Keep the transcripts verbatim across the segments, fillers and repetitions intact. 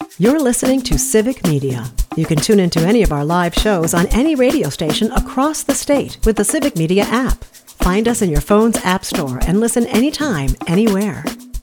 You're listening to Civic Media. You can tune into any of our live shows on any radio station across the state with the Civic Media app. Find us in your phone's app store and listen anytime, anywhere.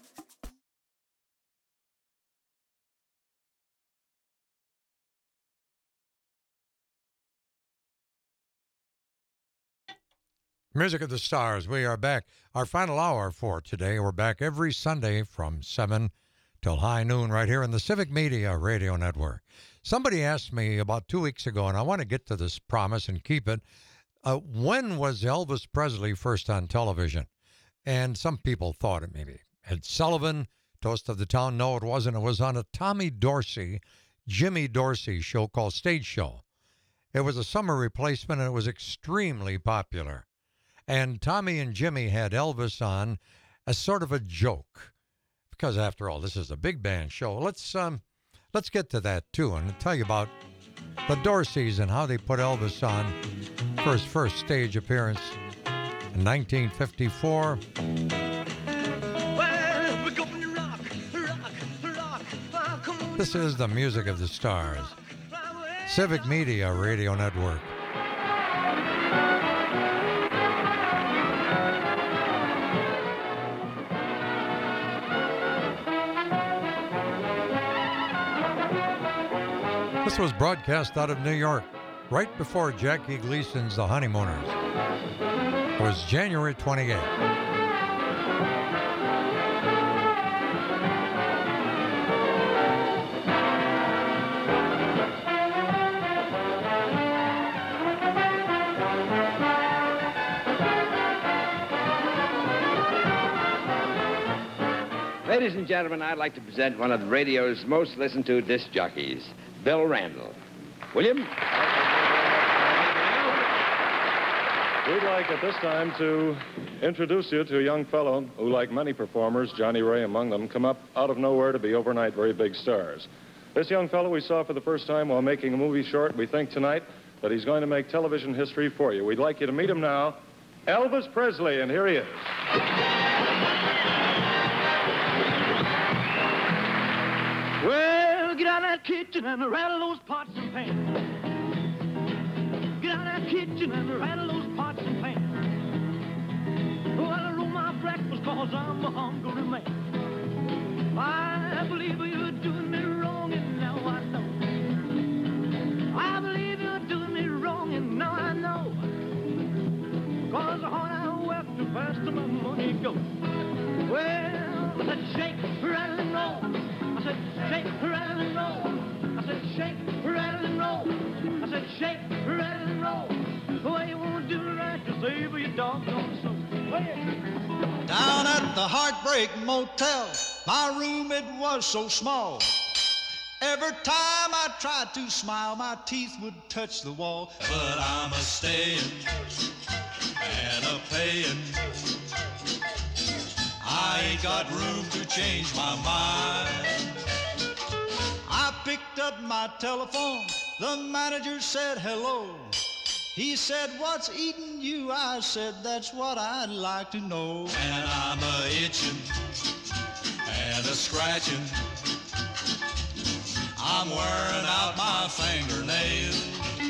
Music of the Stars, we are back. Our final hour for today. We're back every Sunday from seven till high noon right here in the Civic Media Radio Network. Somebody asked me about two weeks ago, and I want to get to this promise and keep it. Uh, when was Elvis Presley first on television? And some people thought it maybe Ed Sullivan, Toast of the Town. No, it wasn't. It was on a Tommy Dorsey, Jimmy Dorsey show called Stage Show. It was a summer replacement, and it was extremely popular. And Tommy and Jimmy had Elvis on as sort of a joke, because after all, this is a big band show. Let's um, let's get to that too, and tell you about the Dorseys and how they put Elvis on for his first stage appearance in nineteen fifty-four. This is the Music of the Stars, Civic Media Radio Network. This was broadcast out of New York, right before Jackie Gleason's The Honeymooners. It was January twenty-eighth. Ladies and gentlemen, I'd like to present one of the radio's most listened to disc jockeys, Bill Randall. William? We'd like at this time to introduce you to a young fellow who, like many performers, Johnny Ray among them, come up out of nowhere to be overnight very big stars. This young fellow we saw for the first time while making a movie short. We think tonight that he's going to make television history for you. We'd like you to meet him now, Elvis Presley, and here he is. Well, get out of that kitchen and rattle those pots and pans. Get out of that kitchen and rattle those pots and pans. Well, I roll my breakfast cause I'm a hungry man. I believe you're doing me wrong and now I know. I believe you're doing me wrong and now I know. Cause the harder I work, the faster my money goes. Well, let's shake, rattle and roll. I said, shake, rattle and roll. I said, shake, rattle and roll. I said, shake, rattle and roll. Well, you won't do right to save your doggone soul. Down at the Heartbreak Motel, my room, it was so small. Every time I tried to smile, my teeth would touch the wall. But I'm a staying and a paying. I ain't got room to change my mind. I picked up my telephone. The manager said hello. He said, what's eating you? I said, that's what I'd like to know. And I'm a itching and a scratching. I'm wearing out my fingernails.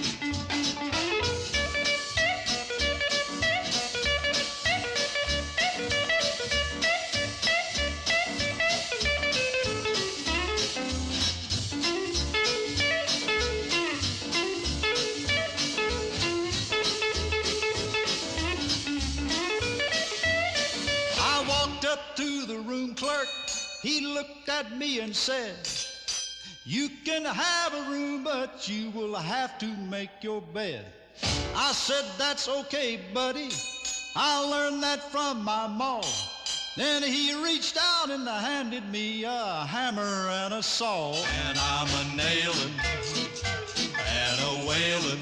To the room clerk, he looked at me and said, you can have a room, but you will have to make your bed. I said, that's okay, buddy. I learned that from my ma. Then he reached out and handed me a hammer and a saw. And I'm a nailing and a wailing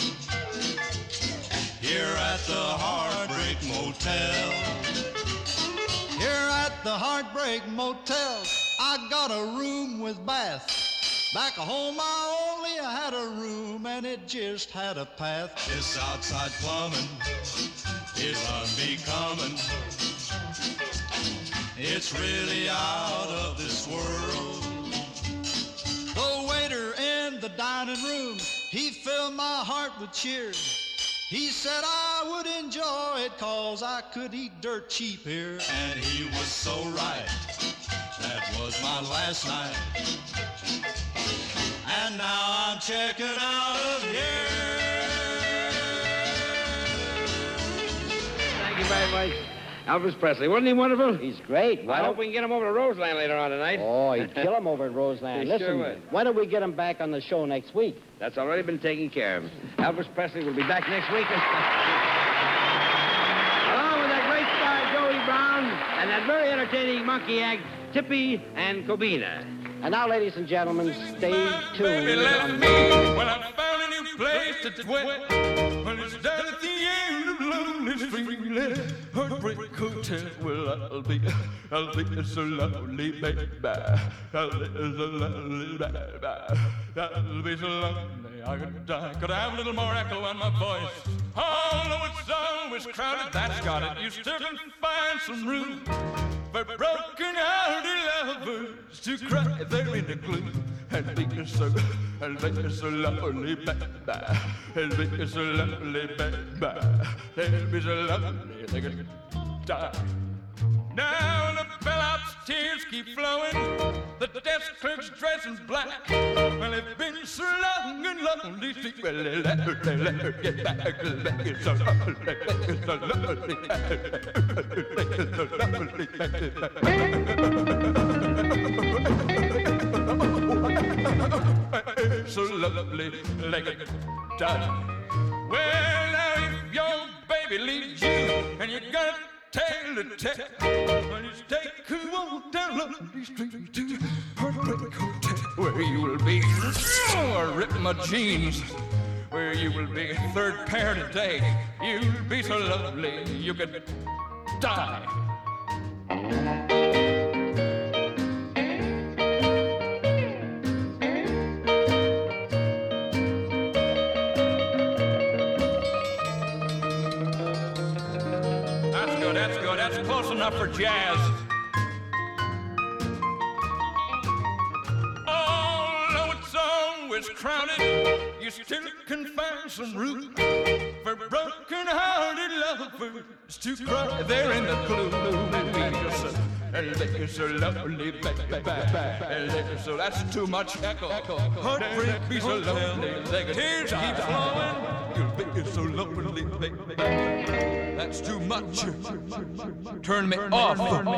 here at the Heartbreak Motel. Here at the Heartbreak Motel, I got a room with bath. Back home I only had a room and it just had a path. This outside plumbing is unbecoming. It's really out of this world. dining room, he filled my heart with cheer. He said I would enjoy it cause I could eat dirt cheap here. And he was so right. That was my last night. And now I'm checking out of here. Thank you very much. Elvis Presley, wasn't he wonderful? He's great. Why I don't hope we can get him over to Roseland later on tonight. Oh, he'd kill him over at Roseland. He Listen, sure would. why don't we get him back on the show next week? That's already been taken care of. Elvis Presley will be back next week. Along with that great star, Joey Brown, and that very entertaining monkey act, Tippy and Kobina. And now, ladies and gentlemen, stay tuned. Baby, let on- me. Well, I found a new place to dwell. Well, it's down at the end of Lonely Street. Heartbreak Hotel. Well, I'll be, I'll be so lonely, baby. I'll be so lonely, baby. I'll be so lonely, I could die. Could I have a little more echo on my voice? Although it's always crowded, that's got it. You still can find some room for broken-hearted lovers to cry there in the gloom. And be so, and be so lonely, baby. And be so lonely, baby. And be so lonely, they could die. Now the bellhop's tears keep flowing. The desk clerk's dressed in black. Well, they've been so long and lonely. Well, they let her, they let her get back. Make it so lonely, make it so lonely, make it so lonely, make it so lonely, like a dot. Well, now if your baby leaves you and you got tale to tell, when you take a walk down Lonely Street to Heartbreak Hotel, where you will be oh, ripping my jeans, where you will be third pair today. You'll be so lonely you could die. That's good. That's close enough for jazz. Although it's always crowded, you still can find some room for broken-hearted lovers to cry there in the gloom. And they're so lonely, baby. So that's too much echo. Heartbreak be so lonely. Tears keep flowing. You'll be so lonely, baby. That's too much. Turn me off.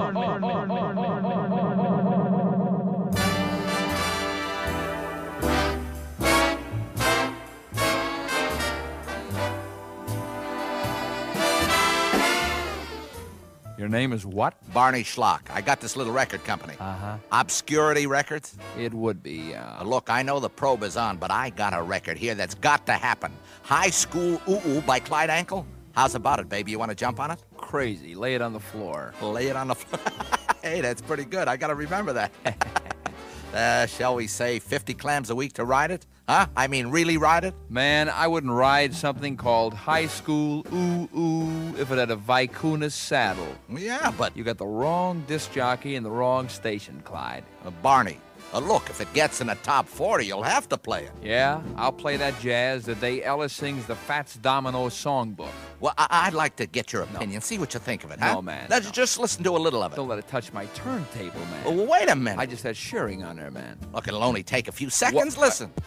Your name is what? Barney Schlock. I got this little record company. Uh-huh. Obscurity Records. It would be, uh... Uh, look, I know the probe is on, but I got a record here that's got to happen. High School Ooh-Ooh by Clyde Ankle. How's about it, baby? You want to jump on it? Crazy. Lay it on the floor. Lay it on the floor. Hey, that's pretty good. I got to remember that. uh, shall we say fifty clams a week to ride it? Huh? I mean, really ride it? Man, I wouldn't ride something called High School Ooh Ooh if it had a Vicuna saddle. Yeah, but... You got the wrong disc jockey and the wrong station, Clyde. Uh, Barney, uh, look, if it gets in the top forty, you'll have to play it. Yeah? I'll play that jazz the day Ellis sings the Fats Domino songbook. Well, I- I'd like to get your opinion, see what you think of it, huh? No, man, Let's no. just listen to a little of it. Don't let it touch my turntable, man. Oh, well, wait a minute. I just had shearing on there, man. Look, it'll only take a few seconds. What? Listen.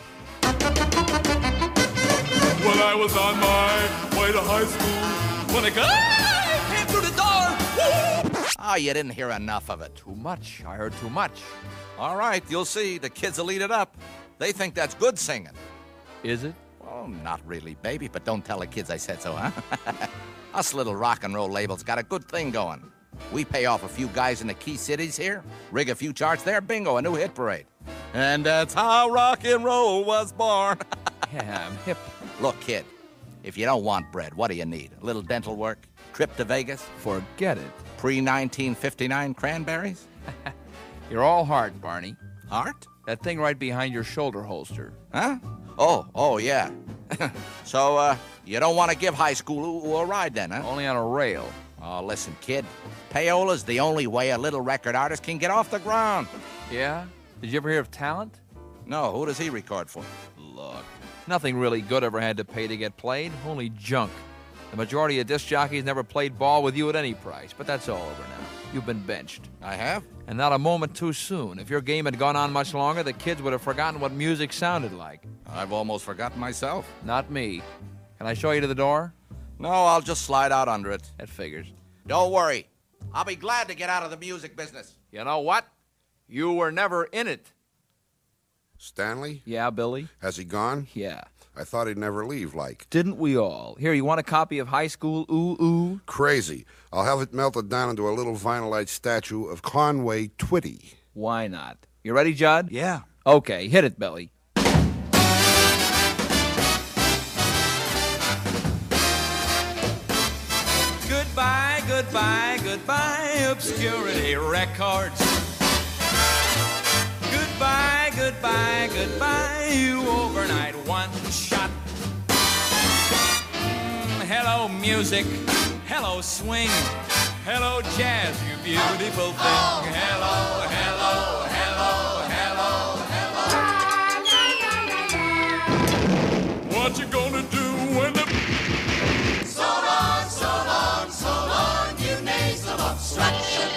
Well, I was on my way to high school when a guy came through the door. Oh, you didn't hear enough of it. Too much. I heard too much. All right, you'll see. The kids will eat it up. They think that's good singing. Is it? Well, not really, baby, but don't tell the kids I said so, huh? Us little rock and roll labels got a good thing going. We pay off a few guys in the key cities here, rig a few charts there, bingo, a new hit parade. And that's how rock and roll was born. Yeah, I'm hip. Look, kid, if you don't want bread, what do you need? A little dental work? Trip to Vegas? Forget it. Pre nineteen fifty-nine cranberries? You're all heart, Barney. Heart? That thing right behind your shoulder holster. Huh? Oh, oh, yeah. So, uh, you don't want to give high school ooh, ooh, a ride then, huh? Only on a rail. Oh, listen, kid. Payola's the only way a little record artist can get off the ground. Yeah? Did you ever hear of talent? No, who does he record for? Look, nothing really good ever had to pay to get played, only junk. The majority of disc jockeys never played ball with you at any price, but that's all over now. You've been benched. I have? And not a moment too soon. If your game had gone on much longer, the kids would have forgotten what music sounded like. I've almost forgotten myself. Not me. Can I show you to the door? No, I'll just slide out under it. That figures. Don't worry. I'll be glad to get out of the music business. You know what? You were never in it. Stanley? Yeah, Billy? Has he gone? Yeah. I thought he'd never leave, like. Didn't we all? Here, you want a copy of High School Ooh Ooh? Crazy. I'll have it melted down into a little vinylite statue of Conway Twitty. Why not? You ready, Judd? Yeah. Okay, hit it, Billy. Goodbye, goodbye, goodbye, Obscurity Records. Goodbye, goodbye, goodbye, you overnight one shot. Mm, hello, music. Hello, swing. Hello, jazz, you beautiful thing. Hello, hello, hello, hello, hello. What you gonna do when the... So long, so long, so long, you nasal obstruction.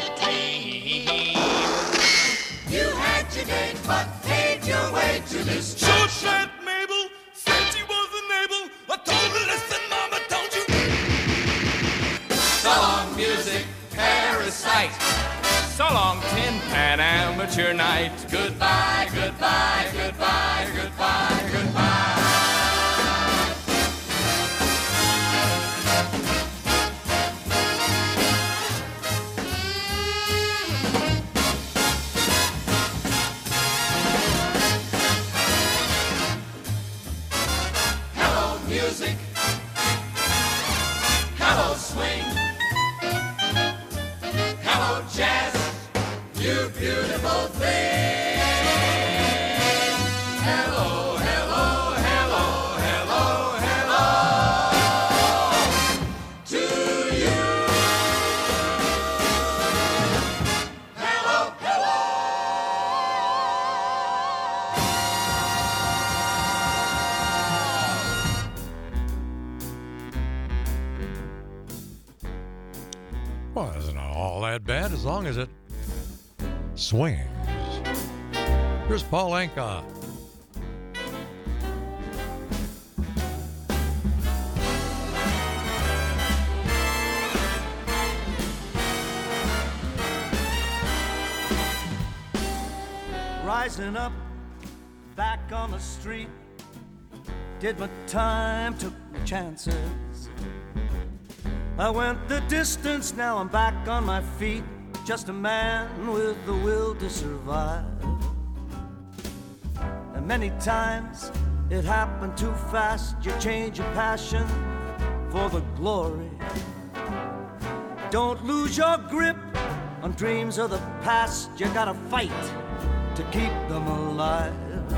You had your date, but paved your way to destruction. Short that Mabel said she wasn't able. I told her, listen, Mama, don't you? So long, music, parasite. So long, Tin Pan Amateur Night. Goodbye, goodbye, goodbye, goodbye, goodbye. Music. Hello, swing. Hello, jazz. You beautiful thing. Hello, hello, hello, hello, hello. To you. Hello, hello. Well, it's not all that bad as long as it swings. Here's Paul Anka. Rising up, back on the street, did my time, took my chances. I went the distance, now I'm back on my feet, just a man with the will to survive. And many times it happened too fast, you change your passion for the glory. Don't lose your grip on dreams of the past, you gotta fight to keep them alive.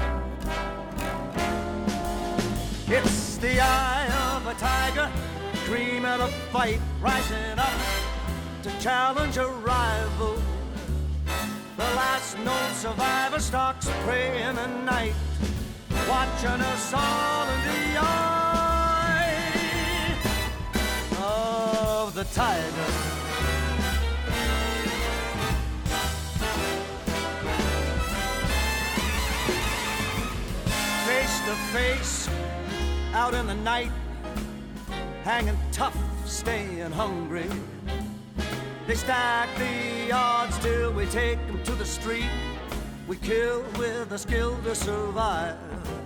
It's the eye of a tiger, dream of a fight, rising up to challenge a rival. The last known survivor stalks prey in the night, watching us all in the eye of the tiger. Face to face, out in the night, hanging tough, staying hungry. They stack the odds till we take them to the street. We kill with a skill to survive.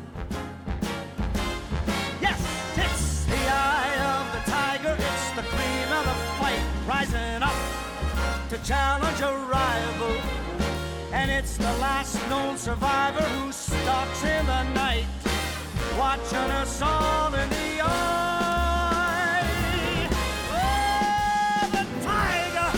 Yes, it's the eye of the tiger, it's the cream of the fight, rising up to challenge a rival. And it's the last known survivor who stalks in the night, watching us all in the eye. Oh, the tiger!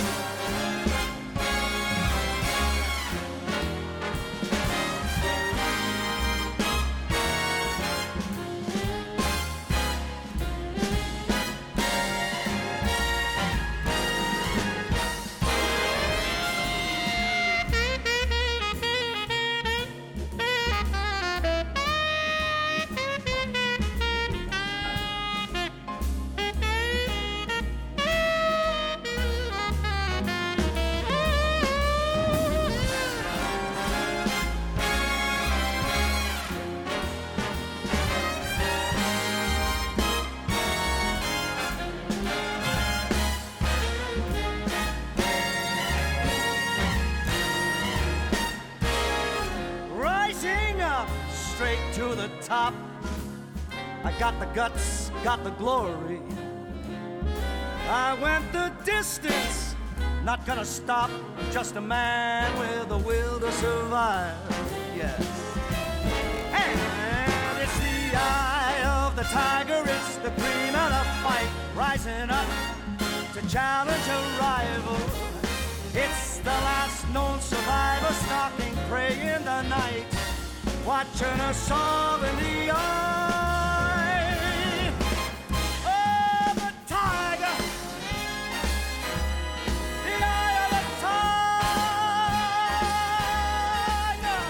straight to the top. I got the guts, got the glory. I went the distance, not gonna stop. Just a man with a will to survive, yes. And it's the eye of the tiger, it's the cream of the fight, rising up to challenge a rival. It's the last known survivor stalking prey in the night, watching us all in the eye of the tiger. The eye of the tiger.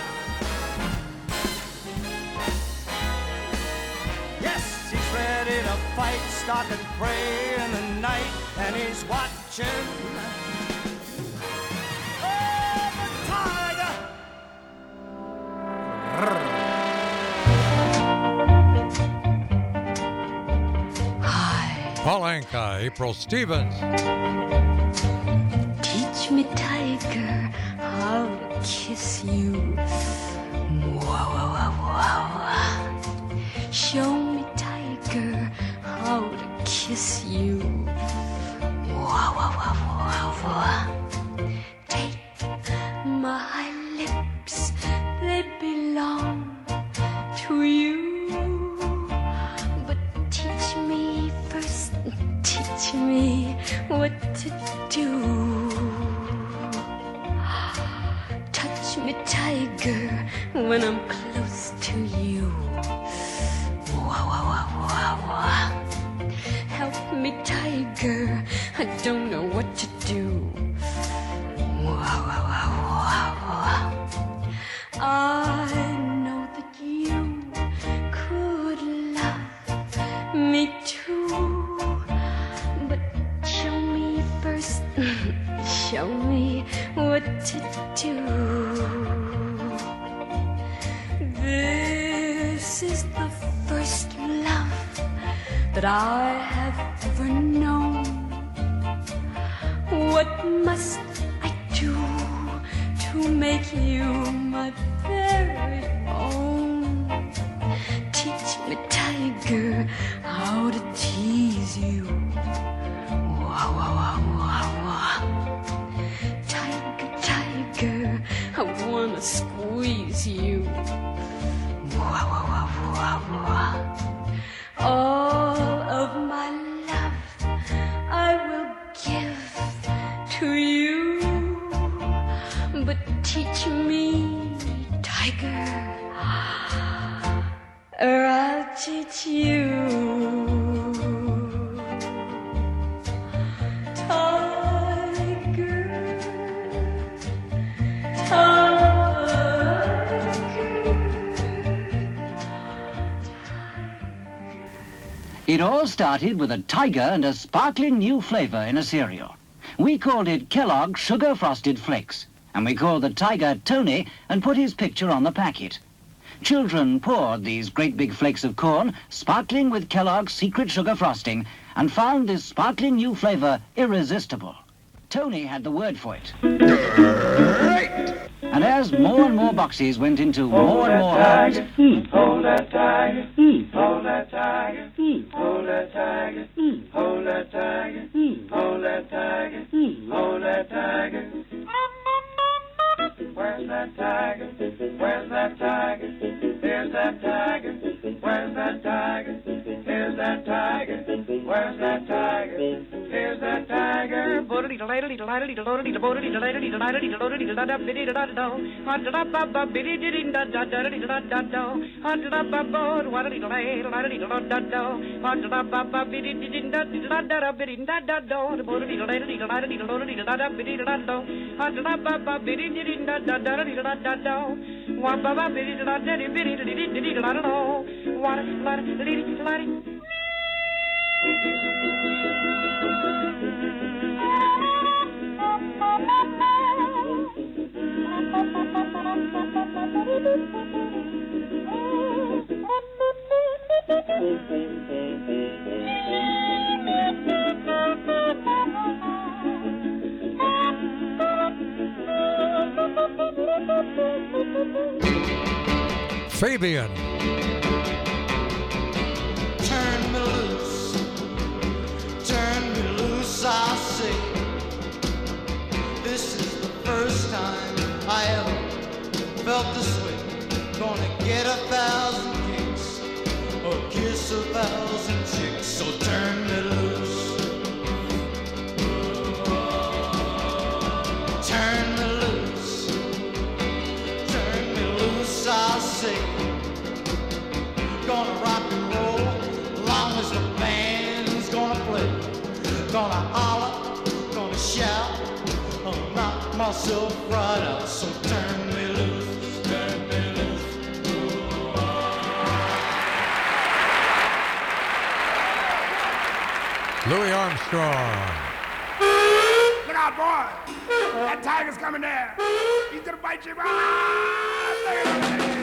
Yes, he's ready to fight, stalking prey in the night, and he's watching. Paul Anka, April Stevens. Teach me, tiger, how to kiss you. Wow, wow, wow, wow. Show me, tiger, how to kiss you. Wow, wow, wow, wow, wow. Take my lips, they belong to you. But teach me first, teach me what to do. Touch me, tiger, when I'm close to you. Wow, wow, wow, wow, wow. Help me, tiger, I don't know what to do. Wow, wow, wow, wow, wow. I know that you could love me too, but show me first, show me what to do. This is the first love that I have ever known. What must I do to make you my very own? Teach me, tiger, how to tease you. Wow, wow, wow, wow, wow. Tiger, tiger, I wanna squeeze you. Wow, wow, wow, wow, wow. All of my love I will give to you, but teach me, tiger, or I'll teach you. Tiger, It all started with a tiger and a sparkling new flavor in a cereal. We called it Kellogg's Sugar Frosted Flakes, and we called the tiger Tony and put his picture on the packet. Children poured these great big flakes of corn, sparkling with Kellogg's secret sugar frosting, and found this sparkling new flavor irresistible. Tony had the word for it. And as more and more boxes went into more and more homes, Hold that tiger, hold that tiger, hold that tiger, hold that tiger, hold that tiger, hold that tiger. Where's that tiger? Where's that tiger? Here's that tiger. Where's that tiger? Here's that tiger. Where's that tiger? Here's that tiger. Fabian. Turn me loose, turn me loose, I say. This is the first time I ever felt this way. Gonna get a thousand kicks or kiss a thousand chicks. So turn me loose, turn me loose, turn me loose, I say. Gonna rock and roll long as the band's gonna play. Gonna holler, gonna shout, gonna knock myself right out. So turn me loose, turn me loose. Louis Armstrong. Look out, boy. That tiger's coming there. He's gonna bite you. Ah, look at him.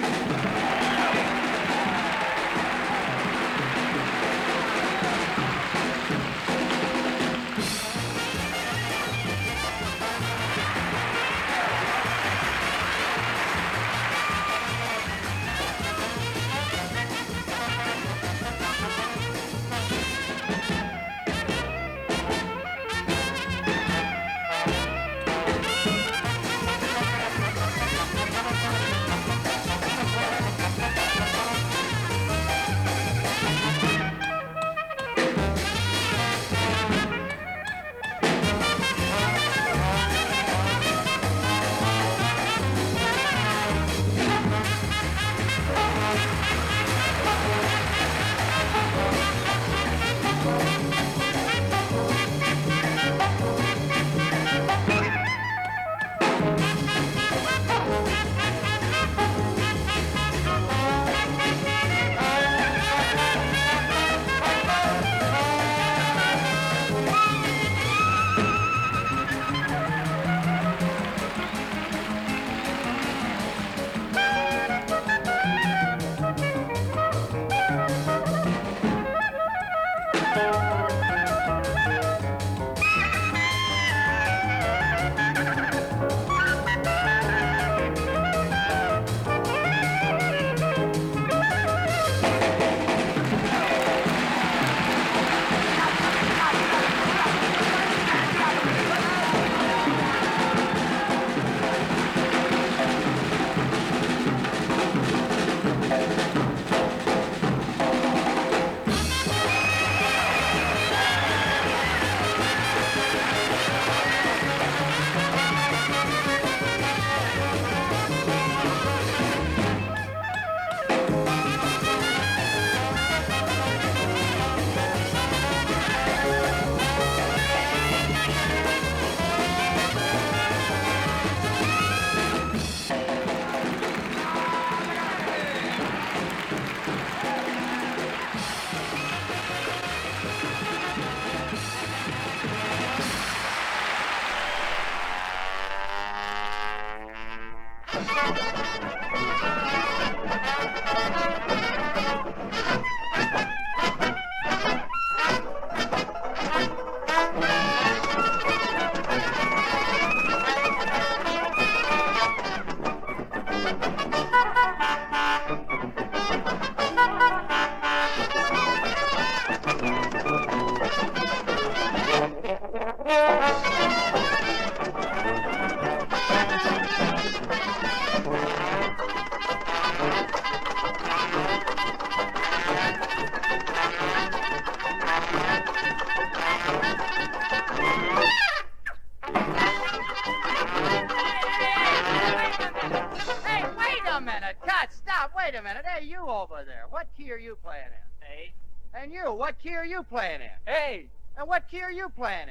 And you, what key are you playing in? A. And what key are you playing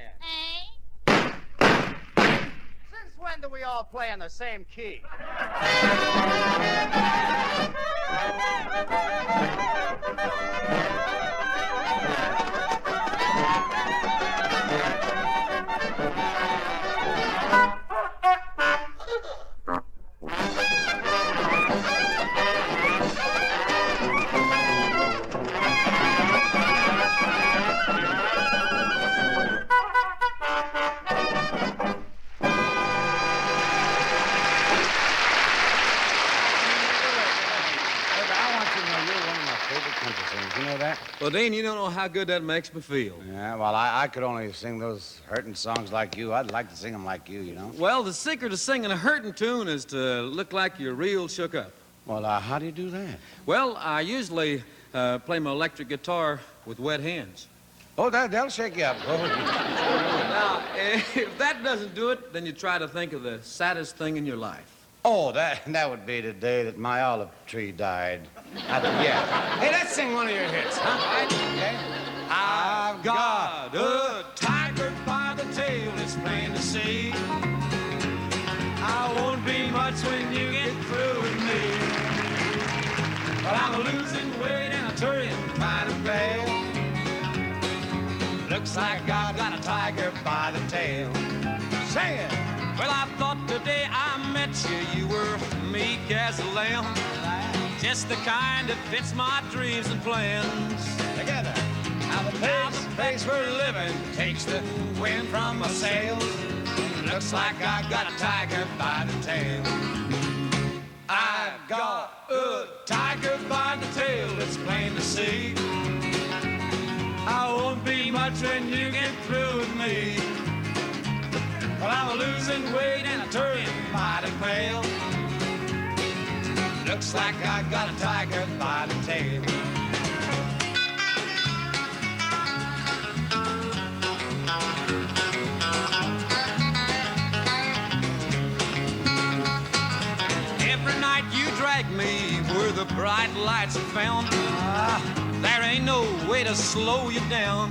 in? A. Since when do we all play in the same key? country singers. You know that? Well, Dean, you don't know how good that makes me feel. Yeah, well, I, I could only sing those hurting songs like you. I'd like to sing them like you, you know? Well, the secret of singing a hurting tune is to look like you're real shook up. Well, uh, how do you do that? Well, I usually uh, play my electric guitar with wet hands. Oh, that, that'll shake you up. Now, if that doesn't do it, then you try to think of the saddest thing in your life. Oh, that that would be the day that my olive tree died. I, yeah. Hey, let's sing one of your hits, huh? Okay. I've got a tiger by the tail, it's plain to see. I won't be much when you get through with me. But I'm losing weight and I'm turning kind of pale. Looks like I've got a tiger by the tail. Sing it! Well, I thought today I met you, you were meek as a lamb. Just the kind that fits my dreams and plans. Together. Now the pace, pace we're living takes the wind from my sails. Looks like I've got a tiger by the tail. I've got a tiger by the tail, it's plain to see. I won't be much when you get through with me. Well, I'm losing weight and I'm turning mighty pale. Looks like I got a tiger by the tail. Every night you drag me where the bright lights are found. Ah, there ain't no way to slow you down.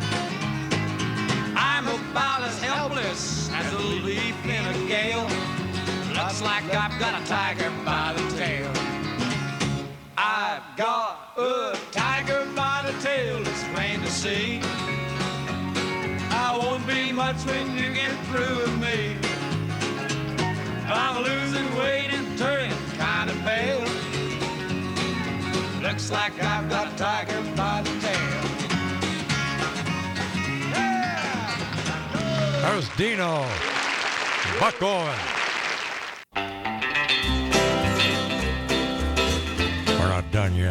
I'm about as helpless as a leaf in a gale. Looks like I've got a tiger by the tail. I've got a tiger by the tail, it's plain to see. I won't be much when you get through with me. I'm losing weight and turning kind of pale. Looks like I've got a tiger by the tail. There's Dino. Buck Owens. We're not done yet.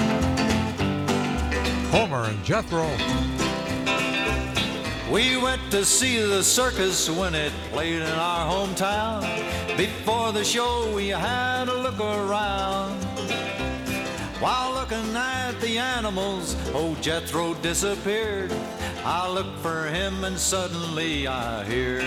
Homer and Jethro. We went to see the circus when it played in our hometown. Before the show we had a look around. While looking at the animals, old Jethro disappeared. I look for him and suddenly I hear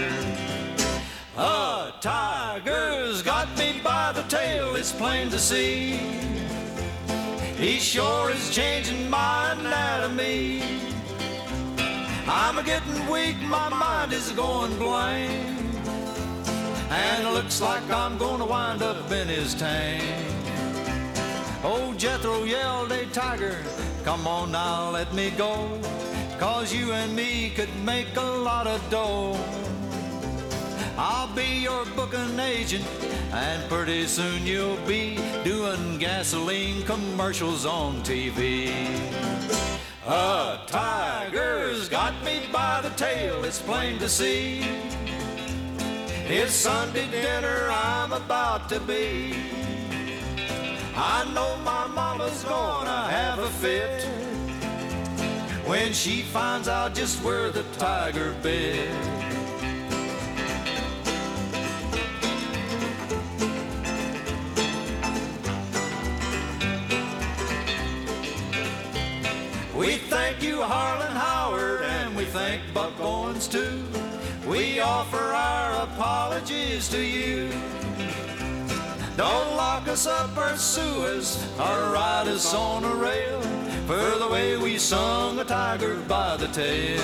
a tiger's got me by the tail, it's plain to see. He sure is changing my anatomy. I'm a getting weak, my mind is going blind, and it looks like I'm gonna wind up in his tank. Old Jethro yelled, "Hey tiger, come on now, let me go, 'cause you and me could make a lot of dough. I'll be your booking agent, and pretty soon you'll be doing gasoline commercials on T V. A tiger's got me by the tail, it's plain to see. It's Sunday dinner I'm about to be. I know my mama's gonna have a fit when she finds out just where the tiger bit. We thank you, Harlan Howard, and we thank Buck Owens too. We offer our apologies to you. Don't lock us up or sue us or ride us on a rail for the way we sung a tiger by the tail.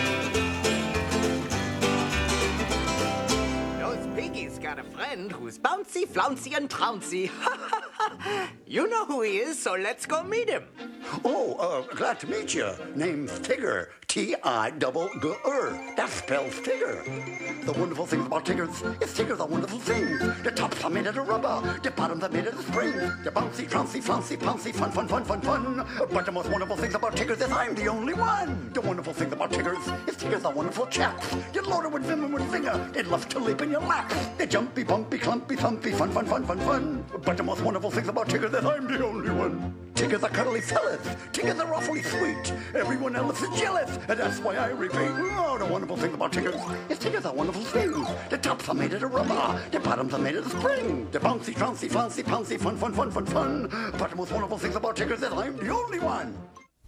Those piggies got a friend who's bouncy, flouncy, and trouncy. You know who he is, so let's go meet him. Oh, uh, glad to meet you. Name's Tigger. T I double G R. That spells Tigger. The wonderful thing about Tiggers is Tigger's a wonderful thing. The tops are made out of rubber. The bottoms are made out of spring. They're bouncy, trouncy, flouncy, pouncy, fun, fun, fun, fun, fun. But the most wonderful things about Tiggers is I'm the only one. The wonderful thing about Tiggers is Tiggers are wonderful chaps. You're loaded with vim and with vigor. They love to leap in your lap. They're jumpy, bumpy, clumpy, thumpy, fun, fun, fun, fun, fun. But the most wonderful things about Tiggers is I'm the only one. Tigger the cuddly felleth, Tigger the awfully sweet. Everyone else is jealous, and that's why I repeat. Oh, the wonderful thing about Tigger is Tigger's a wonderful thing. The tops are made out of rubber, the bottoms are made of spring. The bouncy, trouncy, flouncy, pouncy, fun, fun, fun, fun, fun. But the most wonderful things about Tigger is that I'm the only one.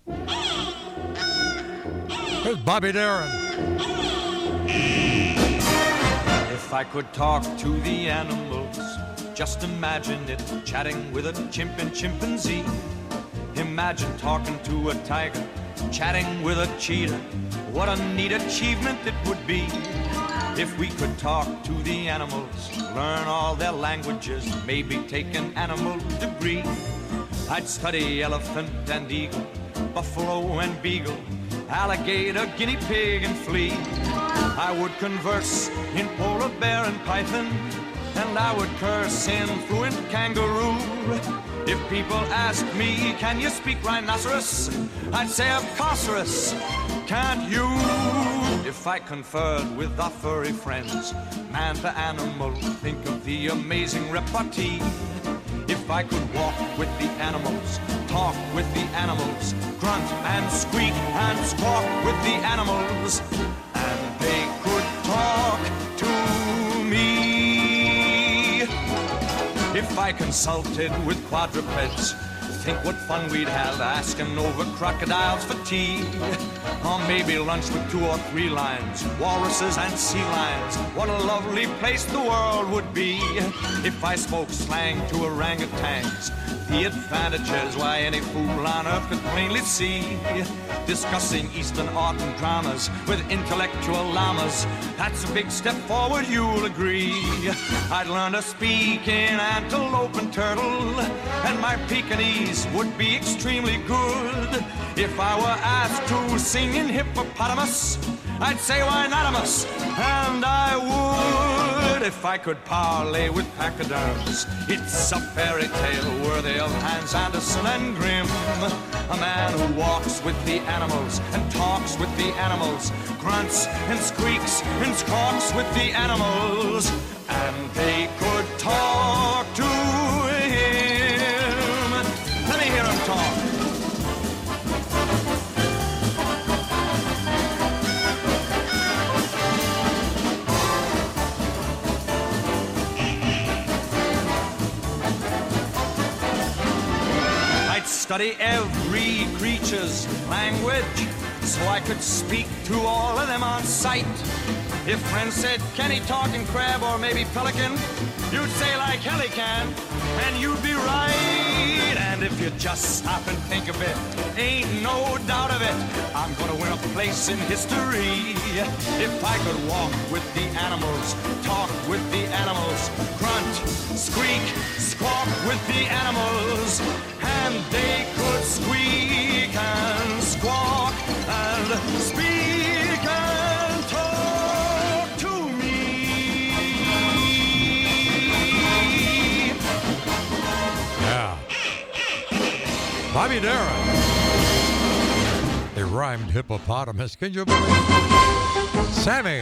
Here's Bobby Darin. If I could talk to the animals, just imagine it, chatting with a chimp and chimpanzee. Imagine talking to a tiger, chatting with a cheetah. What a neat achievement it would be if we could talk to the animals, learn all their languages, maybe take an animal degree. I'd study elephant and eagle, buffalo and beagle, alligator, guinea pig, and flea. I would converse in polar bear and python, and I would curse in fluent kangaroo. If people ask me, can you speak rhinoceros? I'd say, of course, can't you? If I conferred with our furry friends, man to animal, think of the amazing repartee. If I could walk with the animals, talk with the animals, grunt and squeak and squawk with the animals, and they could talk to me. If I consulted with quadrupeds, think what fun we'd have asking over crocodiles for tea. Or maybe lunch with two or three lions, walruses and sea lions. What a lovely place the world would be if I spoke slang to orangutans. The advantages, why any fool on earth could plainly see. Discussing Eastern art and dramas with intellectual llamas, that's a big step forward, you'll agree. I'd learn to speak in antelope and turtle, and my Pekingese would be extremely good. If I were asked to sing in hippopotamus, I'd say why notamus, and I would. If I could parlay with pachyderms, it's a fairy tale worthy of Hans Andersen and Grimm. A man who walks with the animals and talks with the animals, grunts and squeaks and squawks with the animals, and they could talk to him. Let me hear him talk. Study every creature's language so I could speak to all of them on sight. If friends said, can he talk in crab or maybe pelican, you'd say like hell he can, and you'd be right. And if you just stop and think of it, ain't no doubt of it, I'm gonna win a place in history. If I could walk with the animals, talk with the animals, grunt, squeak, squawk with the animals, and they could squeak and squawk and speak and talk to me. Yeah. Bobby Darin. They rhymed hippopotamus. Can you believe it? Sammy.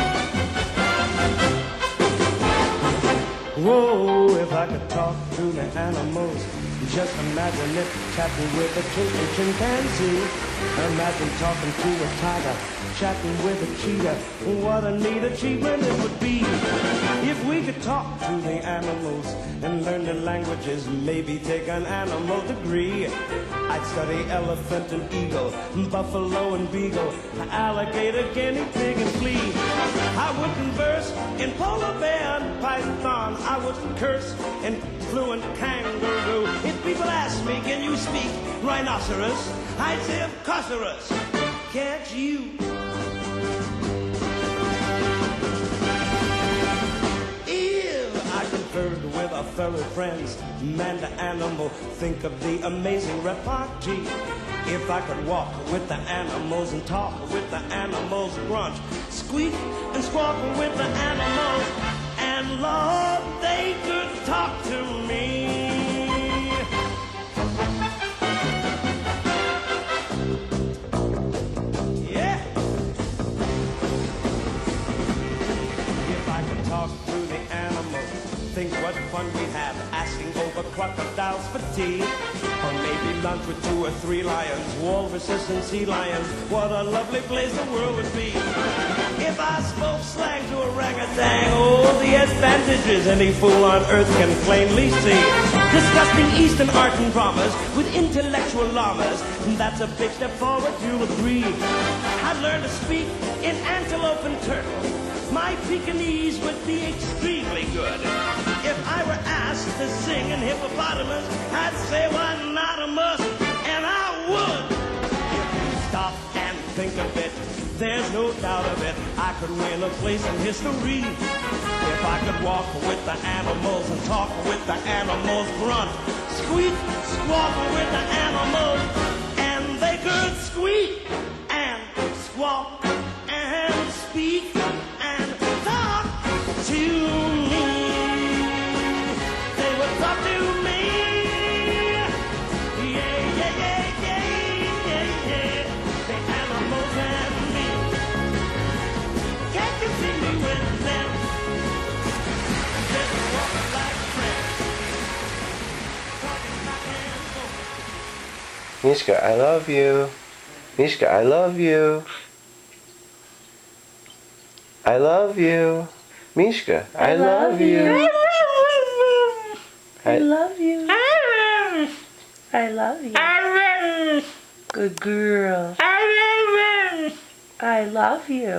Whoa, if I could talk to the animals, just imagine it, chatting with a chimp and chimpanzee. Imagine talking to a tiger, chatting with a cheetah. What a neat achievement it would be if we could talk to the animals and learn their languages, maybe take an animal degree. I'd study elephant and eagle, buffalo and beagle, alligator, guinea pig and flea. I would converse in polar bear and python. I would curse in fluent kangaroo. If people ask me, can you speak rhinoceros? I'd say, of course, can't you? If I conferred with our fellow friends, man to animal, think of the amazing repartee. If I could walk with the animals and talk with the animals, grunt, squeak and squawk with the animals, and Lord, they could talk to me. Yeah. If I could talk to the animals, think what fun we'd have asking over crocodiles for tea. Or maybe lunch with two or three lions, walruses and sea lions. What a lovely place the world would be. If I spoke slang to orangutan, oh, the advantages any fool on earth can plainly see. Disgusting Eastern art and dramas with intellectual llamas, that's a big step forward, you'll agree. I'd learn to speak in antelope and turtle. My Pekingese would be extremely good. If I were asked to sing in hippopotamus, I'd say, why not a must? And I would. If you stop and think of it, there's no doubt of it, I could win a place in history. If I could walk with the animals and talk with the animals, grunt, squeak, squawk with the animals, and they could squeak and squawk and speak and talk to me. They would talk to me. Yeah, yeah, yeah, yeah, yeah, yeah. The animals and me. Can't you see me with them? Just walk like friends. Talking back and forth. Mishka, I love you. Mishka, I love you. I love you. Mishka, I, I love, love you. you. I love you. I love you. Good girl. I love you.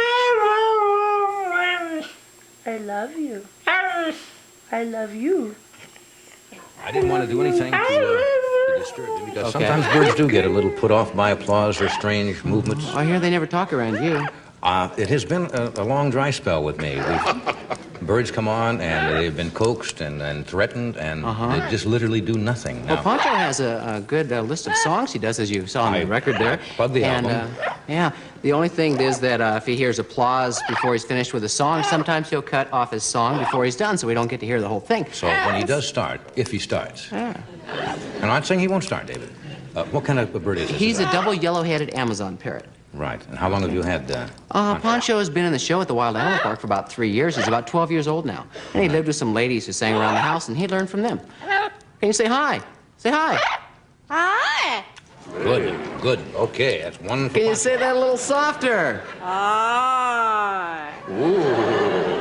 I love you. I love you. I didn't want to do anything to, uh, to disturb you because okay. sometimes birds do get a little put off by applause or strange movements. I hear they never talk around you. Uh, it has been a, a long dry spell with me. We've, birds come on, and they've been coaxed and, and threatened, and uh-huh. they just literally do nothing. Now, well, Pancho has a, a good uh, list of songs he does, as you saw on the I, record there. I plug the and, album. Uh, yeah, the only thing is that uh, if he hears applause before he's finished with a song, sometimes he'll cut off his song before he's done, so we don't get to hear the whole thing. So when he does start, if he starts, yeah. I'm not saying he won't start, David. Uh, what kind of a bird is this? He's a double yellow-headed Amazon parrot. Right. And how long have you had uh, uh Pancho has been in the show at the Wild Animal Park for about three years. He's about twelve years old now. And he lived with some ladies who sang around the house, and he learned from them. Can you say hi? Say hi. Hi. Good, good. Okay, that's one for Can you Pancho. say that a little softer? Hi. Ooh.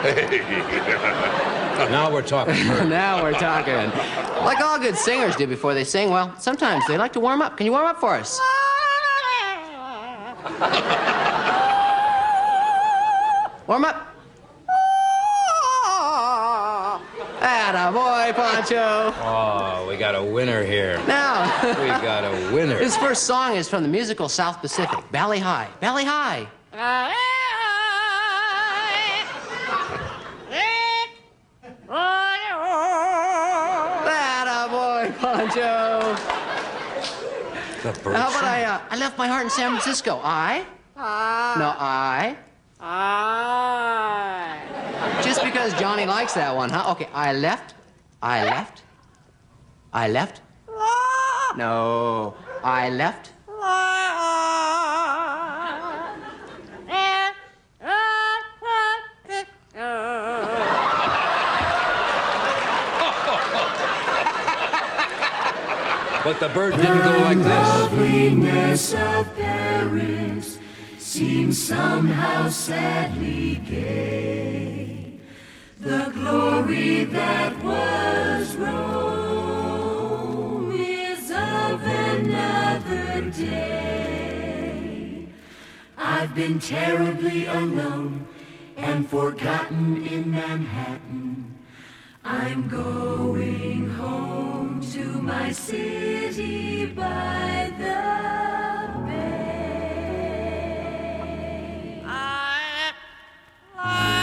Now we're talking. Now we're talking. Like all good singers do before they sing, well, sometimes they like to warm up. Can you warm up for us? Warm up. Attaboy, Pancho. Oh, we got a winner here. Now. We got a winner. His first song is from the musical South Pacific, Bally High. Bally High. Attaboy, Pancho. How about I, uh, I left my heart in San Francisco. I? I. No, I. I. Just because Johnny likes that one, huh? Okay, I left. I left. I left. No, I left. But the bird didn't go like this. Loveliness of Paris seems somehow sadly gay. The glory that was Rome is of another day. I've been terribly alone and forgotten in Manhattan. I'm going home to my city by the bay. I, I,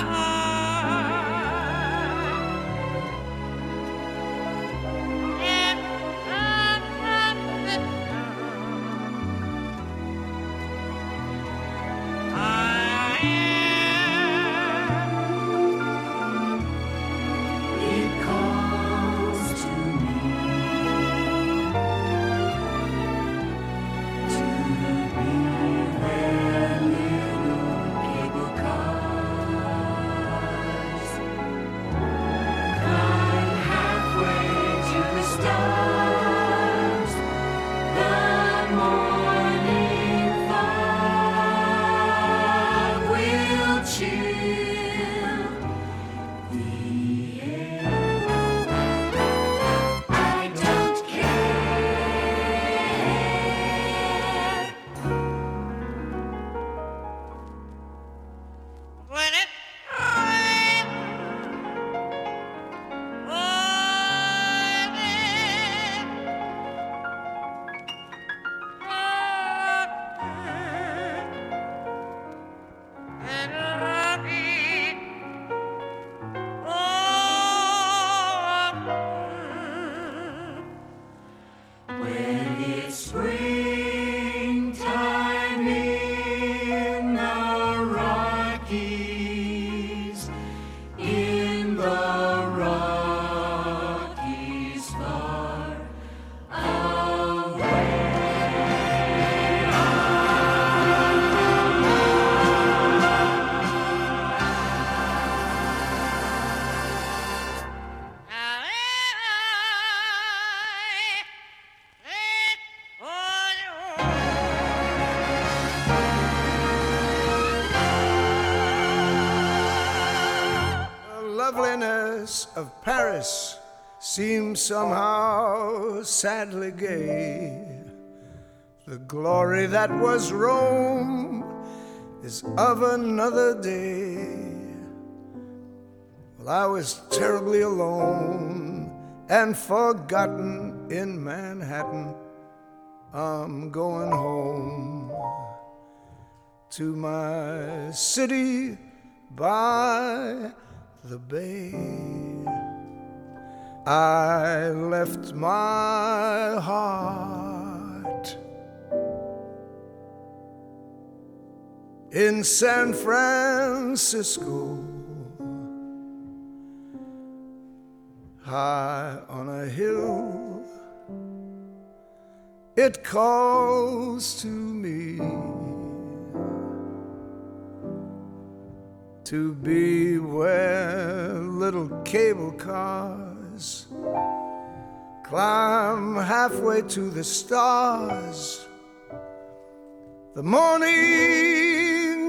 loveliness of Paris seems somehow sadly gay. The glory that was Rome is of another day. Well, I was terribly alone and forgotten in Manhattan. I'm going home to my city by the bay. I left my heart in San Francisco, high on a hill. It calls to me to be where little cable cars climb halfway to the stars. The morning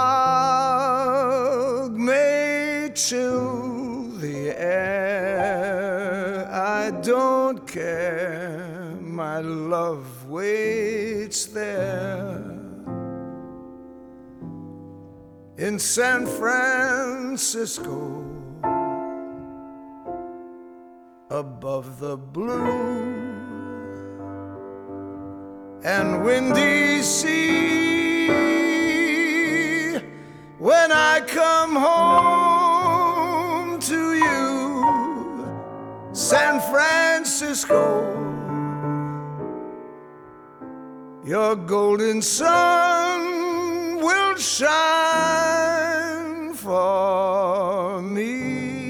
fog may chill the air. I don't care, my love waits there. In San Francisco, above the blue and windy sea, when I come home to you, San Francisco, your golden sun will shine for me.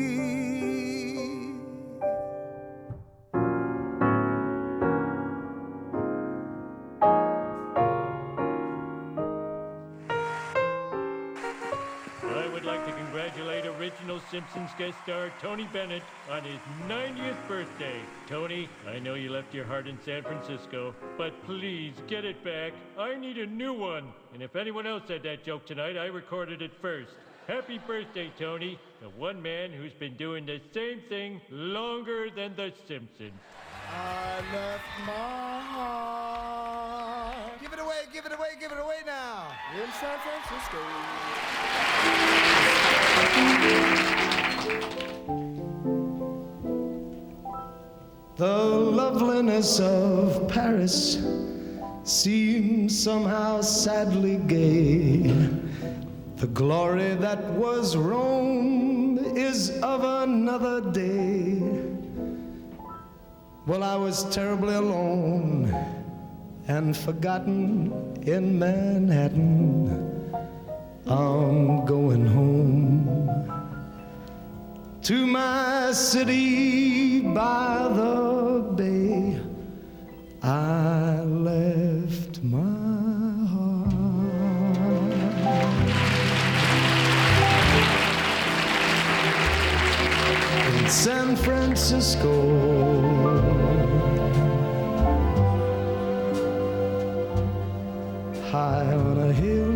I would like to congratulate original Simpsons guest star Tony Bennett on his ninetieth birthday. Tony, I know you left your heart in San Francisco, but please get it back. I need a new one. And if anyone else said that joke tonight, I recorded it first. Happy birthday, Tony, the one man who's been doing the same thing longer than the Simpsons. I left my heart. Give it away, give it away, give it away now. In San Francisco. The loveliness of Paris seems somehow sadly gay. The glory that was Rome is of another day. Well, I was terribly alone and forgotten in Manhattan. I'm going home to my city by the bay. I left my heart in San Francisco, high on a hill.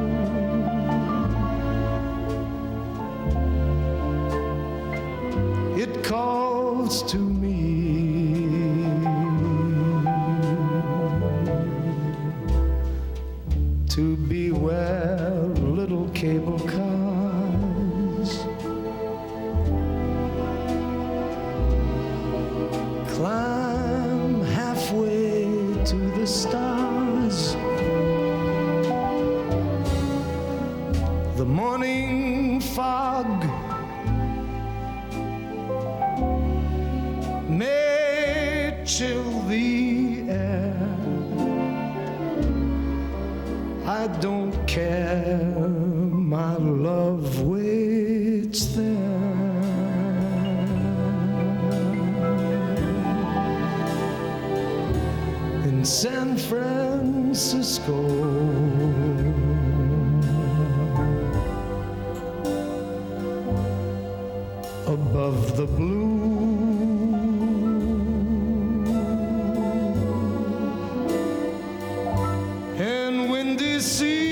It calls to me to be where little cable cars climb halfway to the stars. The morning fog may chill the air. I don't care, my love waits there. In San Francisco, above the blue and windy sea.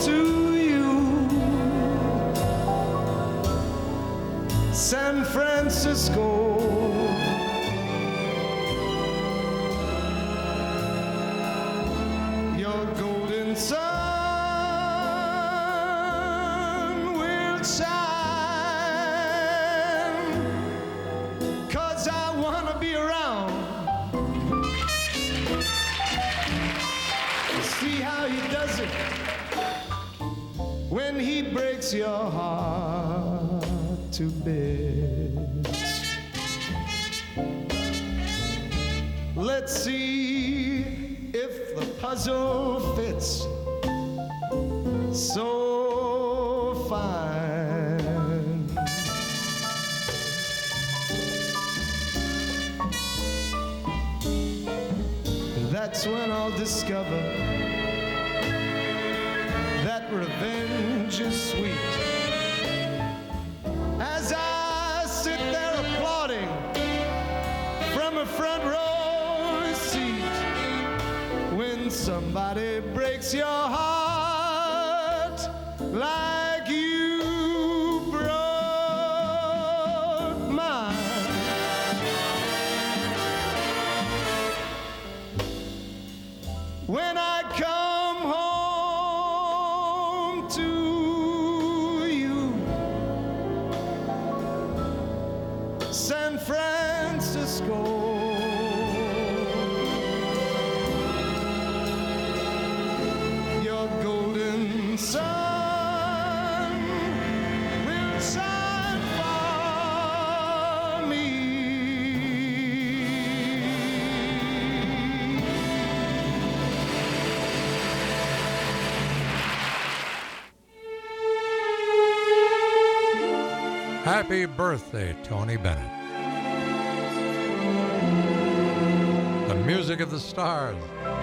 to you, San Francisco. Your golden sun will shine, 'cause I wanna be around. See how he does it when he breaks your heart to bits. Let's see if the puzzle fits so fine. That's when I'll discover that revenge is sweet. As I sit there applauding from a front row seat, when somebody breaks your heart like you broke mine. When I come home to you, San Francisco, your golden sun will shine for me. Happy birthday, Tony Bennett. The music of the stars.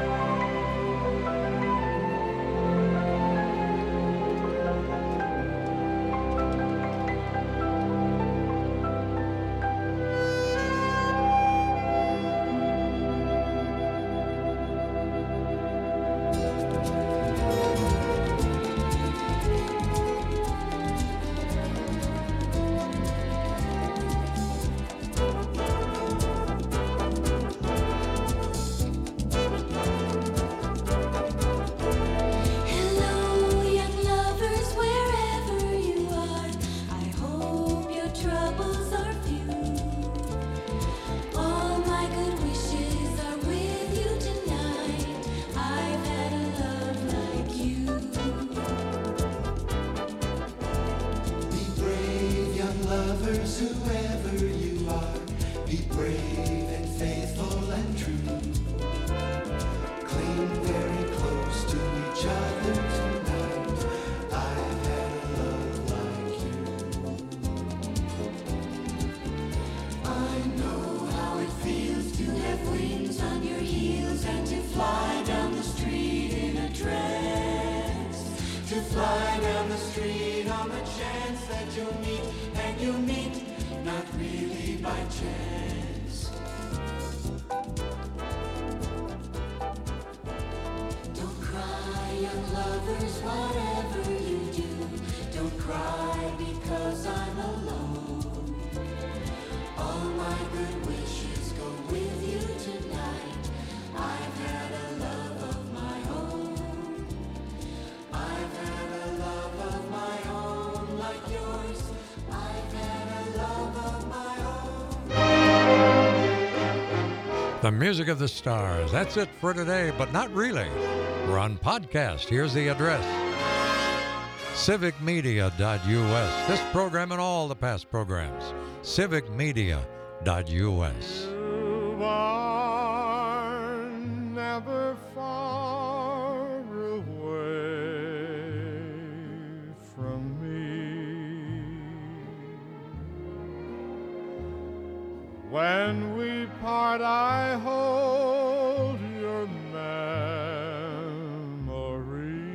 Hello, young lovers, wherever you are. I hope your troubles are few. All my good wishes are with you tonight. I've had a love like you. Be brave, young lovers, whoever you are. Be brave and faithful and true. Cling very close to each other tonight. I've had a love like you. I know how it feels to have wings on your heels and to fly down the street in a trance. To fly down the street on the chance that you'll meet, and you'll meet not really by chance. Don't cry, young lovers, whatever you do. Don't cry because I'm alone. All my good wishes go with you tonight. I've had a love of my own. I've had a love of my own like yours. I've had a love of my own. The music of the stars. That's it for today, but not really. We're on podcast. Here's the address. civic media dot U S. This program and all the past programs. civic media dot U S. You are never far away from me. When we part, I hold your memory.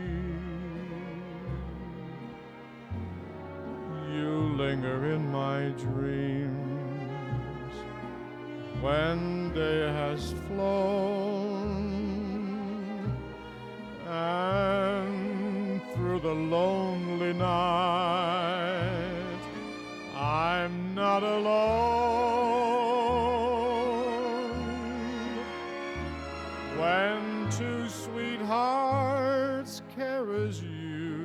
You linger in my dreams when day has flown and for the lonely night. I'm not alone when two sweethearts carries you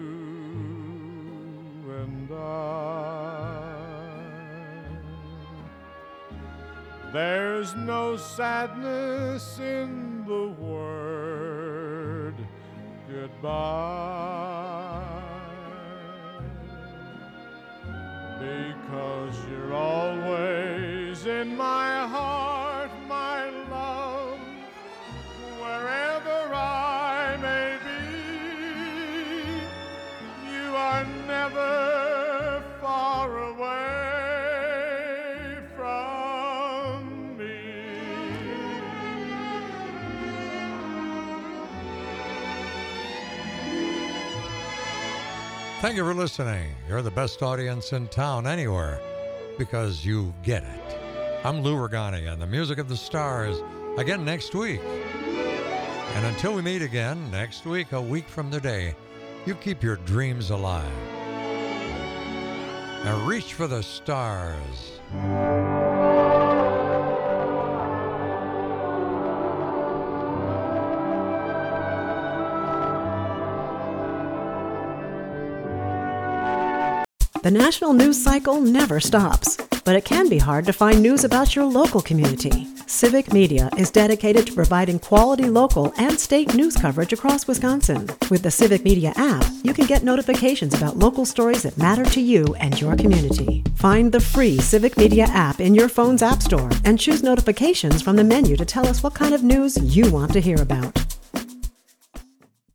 and I. There's no sadness in the word goodbye, because you're always in my heart, my love, wherever I may be. You are never far away from me. Thank you for listening. You're the best audience in town anywhere because you get it. I'm Lou Regani and the Music of the Stars again next week. And until we meet again next week, a week from today, you keep your dreams alive. Now reach for the stars. The national news cycle never stops, but it can be hard to find news about your local community. Civic Media is dedicated to providing quality local and state news coverage across Wisconsin. With the Civic Media app, you can get notifications about local stories that matter to you and your community. Find the free Civic Media app in your phone's app store and choose notifications from the menu to tell us what kind of news you want to hear about.